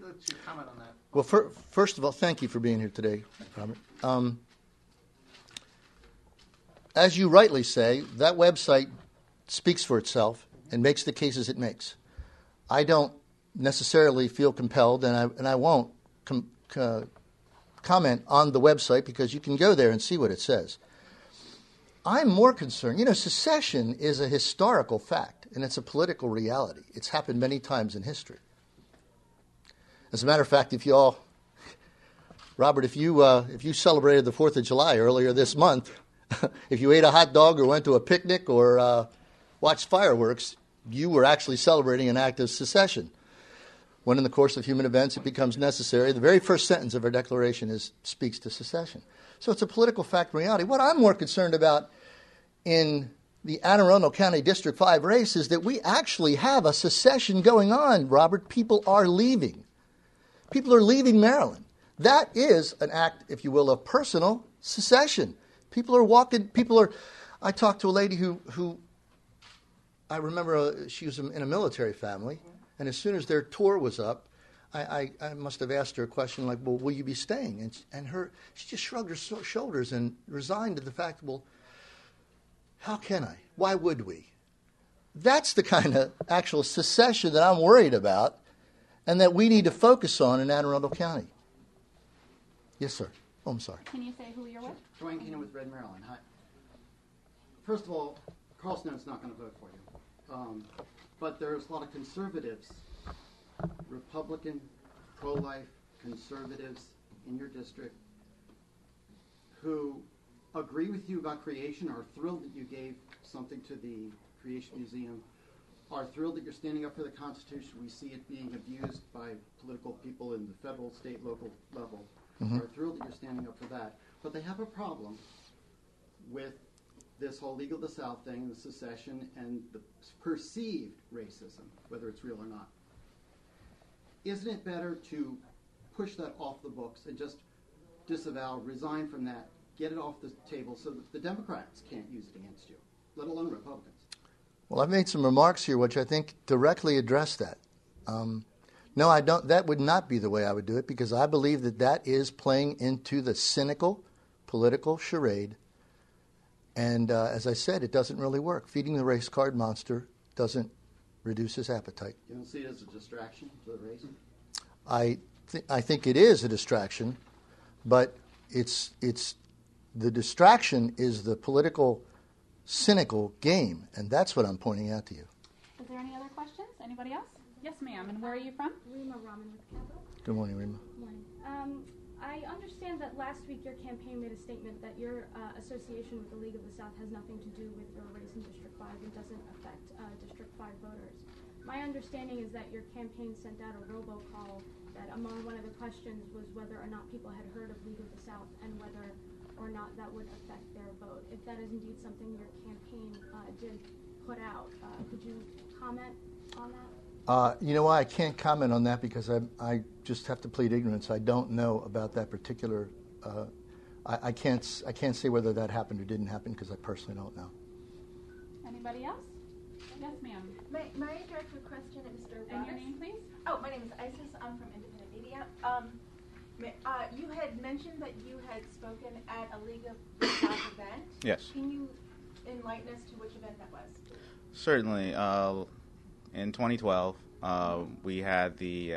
let you comment on that. Well, first of all, thank you for being here today, Robert. As you rightly say, that website speaks for itself and makes the cases it makes. I don't necessarily feel compelled, and I won't comment on the website because you can go there and see what it says. I'm more concerned. Secession is a historical fact, and it's a political reality. It's happened many times in history. As a matter of fact, Robert, if you celebrated the 4th of July earlier this month, if you ate a hot dog or went to a picnic or watched fireworks, you were actually celebrating an act of secession. When in the course of human events it becomes necessary, the very first sentence of our Declaration speaks to secession. So it's a political fact and reality. What I'm more concerned about in the Anne Arundel County District 5 race is that we actually have a secession going on, Robert. People are leaving. People are leaving Maryland. That is an act, if you will, of personal secession. People are walking, I talked to a lady who I remember she was in a military family, and as soon as their tour was up, I must have asked her a question like, well, will you be staying? And she just shrugged her shoulders and resigned to the fact, well, how can I? Why would we? That's the kind of actual secession that I'm worried about and that we need to focus on in Anne Arundel County. Yes, sir. Oh, I'm sorry. Can you say who you're with? Dwayne Keenan with Red Maryland. Hi. First of all, Carl Snowe's not going to vote for you. But there's a lot of conservatives, Republican, pro-life conservatives in your district who agree with you about creation, are thrilled that you gave something to the Creation Museum, are thrilled that you're standing up for the Constitution. We see it being abused by political people in the federal, state, local level. Are thrilled that you're standing up for that. But they have a problem with this whole League of the South thing, the secession, and the perceived racism, whether it's real or not. Isn't it better to push that off the books and just disavow, resign from that, get it off the table so that the Democrats can't use it against you, let alone Republicans? Well, I've made some remarks here which I think directly address that. No, I don't. That would not be the way I would do it because I believe that is playing into the cynical political charade. And as I said, it doesn't really work. Feeding the race card monster doesn't reduce his appetite. You don't see it as a distraction to the race? I think it is a distraction, but it's the distraction is the political cynical game, and that's what I'm pointing out to you. Is there any other questions? Anybody else? Yes, ma'am. And where are you from? Rima Rahman with Capital. Good morning, Rima. Morning. I understand that last week your campaign made a statement that your association with the League of the South has nothing to do with your race in District 5 and doesn't affect District 5 voters. My understanding is that your campaign sent out a robocall that among one of the questions was whether or not people had heard of League of the South and whether or not that would affect their vote. If that is indeed something your campaign did put out, could you comment on that? You know why I can't comment on that because I just have to plead ignorance. I don't know about that particular. I can't say whether that happened or didn't happen because I personally don't know. Anybody else? Yes, ma'am. May I direct a question to Mr. Broadus? And your name, please? Oh, my name is Isis. I'm from Independent Media. You had mentioned that you had spoken at a League of the South event. Yes. Can you enlighten us to which event that was? Certainly. In 2012, we had the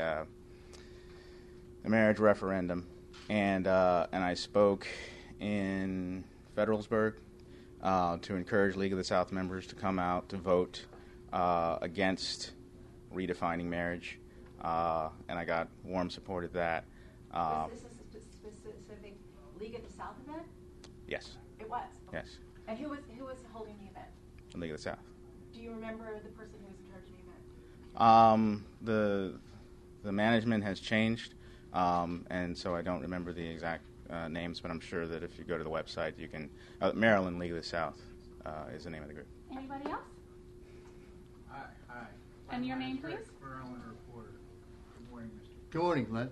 marriage referendum, and I spoke in Federalsburg to encourage League of the South members to come out to vote against redefining marriage, and I got warm support of that. Was this a specific League of the South event? Yes. It was? Yes. And who was holding the event? The League of the South. Do you remember the person who was in charge of the event? The management has changed, and so I don't remember the exact names, but I'm sure that if you go to the website, you can. Maryland League of the South is the name of the group. Anybody else? Hi. And your name, please? Maryland reporter. Good morning, Mr. Good morning, Glenn.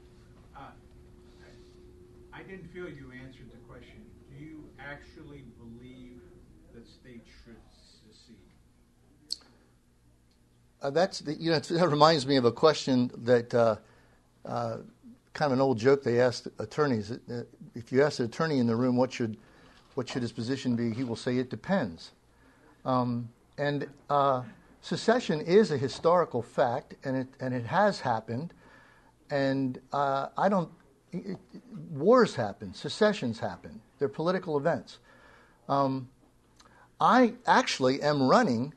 I didn't feel you answered the question. Do you actually believe that states should secede? That reminds me of a question that kind of an old joke they asked attorneys. If you ask an attorney in the room what should his position be, he will say it depends. Secession is a historical fact, and it has happened. And wars happen, secessions happen. They're political events. I actually am running.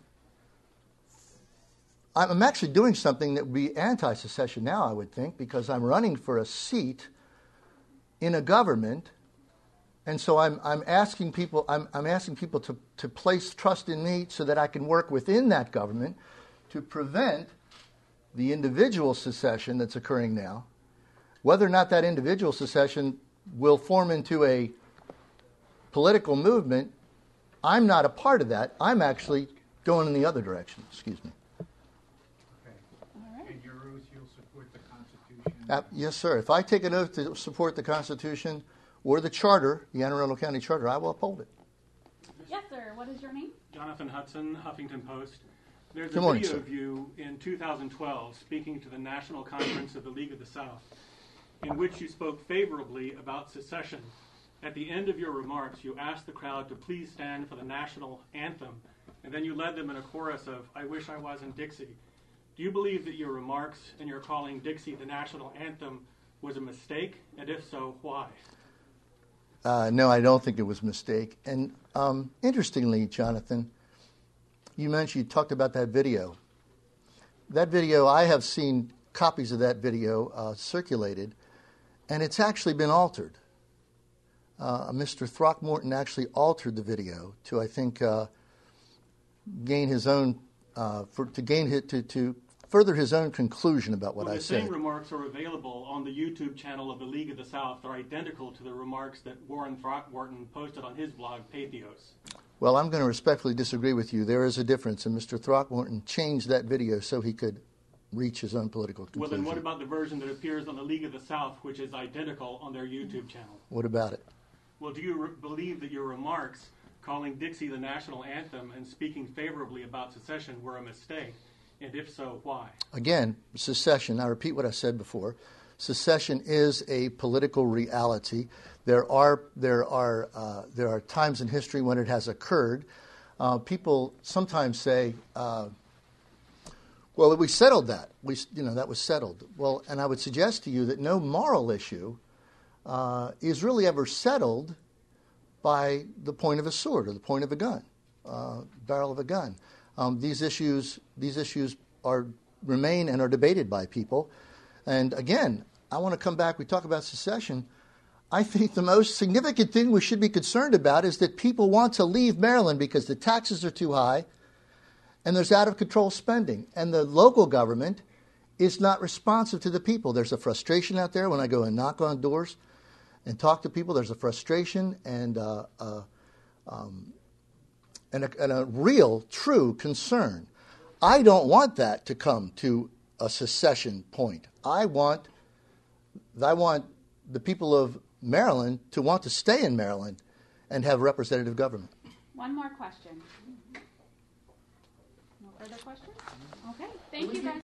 I'm actually doing something that would be anti-secession now, I would think, because I'm running for a seat in a government, and so I'm asking people. I'm asking people to place trust in me so that I can work within that government to prevent the individual secession that's occurring now. Whether or not that individual secession will form into a political movement, I'm not a part of that. I'm actually going in the other direction. Excuse me. And your oath, you'll support the Constitution? Yes, sir. If I take an oath to support the Constitution or the Charter, the Anne Arundel County Charter, I will uphold it. Yes, sir. What is your name? Jonathan Hudson, Huffington Post. There's Good a morning, video sir. of you in 2012 speaking to the National Conference of the League of the South, in which you spoke favorably about secession. At the end of your remarks, you asked the crowd to please stand for the national anthem, and then you led them in a chorus of, "I wish I wasn't Dixie." Do you believe that your remarks and your calling Dixie the national anthem was a mistake? And if so, why? No, I don't think it was a mistake. And interestingly, Jonathan, you talked about that video. That video, I have seen copies of that video circulated, and it's actually been altered. Mr. Throckmorton actually altered the video to, I think, gain his own to further his own conclusion about what I said. The same remarks are available on the YouTube channel of the League of the South. They're identical to the remarks that Warren Throckmorton posted on his blog, Pathos. Well, I'm going to respectfully disagree with you. There is a difference, and Mr. Throckmorton changed that video so he could reach his own political conclusion. Well, then what about the version that appears on the League of the South, which is identical on their YouTube channel? What about it? Well, do you believe that your remarks calling Dixie the national anthem and speaking favorably about secession were a mistake? And if so, why? Again, secession, I repeat what I said before, secession is a political reality. There are times in history when it has occurred. People sometimes say, well, we settled that. That was settled. Well, and I would suggest to you that no moral issue is really ever settled by the point of a sword or the point of a gun, barrel of a gun. These issues remain and are debated by people. And again, I want to come back. We talk about secession. I think the most significant thing we should be concerned about is that people want to leave Maryland because the taxes are too high and there's out-of-control spending. And the local government is not responsive to the people. There's a frustration out there when I go and knock on doors and talk to people. There's a frustration and a real, true concern. I don't want that to come to a secession point. I want the people of Maryland to want to stay in Maryland and have representative government. One more question. No further questions? Okay. Thank you, guys.